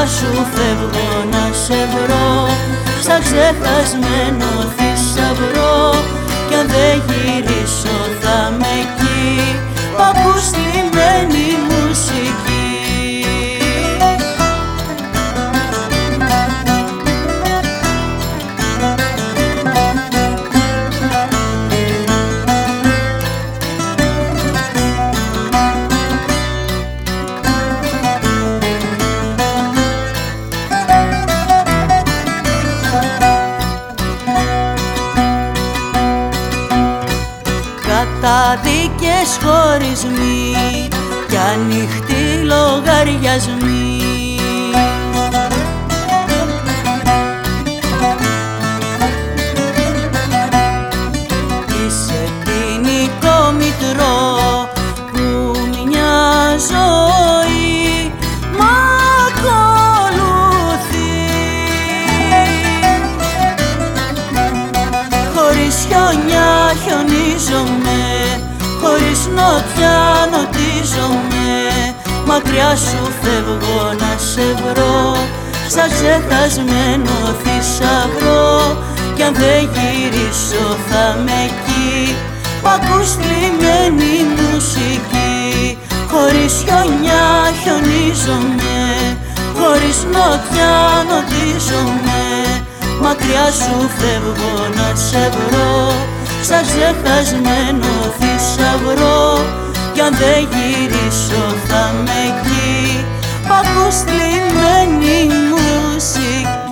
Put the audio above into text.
σου φεύγω να σε βρω, σαν ξεχασμένο θησαυρό. Κι αν δεν γυρίσω θα είμαι εκεί που ακούς θλιμμένη μουσική. Καταδίκες, χωρισμοί κι ανοιχτοί λογαριασμοί. Είσαι ποινικό μητρό που μια ζωή μ' ακολουθεί. Χωρίς χιόνια χιονίζομαι, χωρίς νότια νοτίζομαι. Μακριά σου φεύγω να σε βρω, σαν ξεχασμένο θησαυρό. Κι αν δεν γυρίσω θα είμαι εκεί που ακούς θλιμμένη μουσική. Χωρίς χιόνια χιονίζομαι, χωρίς νότια νοτίζομαι. Μακριά σου φεύγω να σε βρω, σαν ξεχασμένο θησαυρό. Κι αν δεν γυρίσω θα είμαι εκεί που ακούς θλιμμένη μουσική.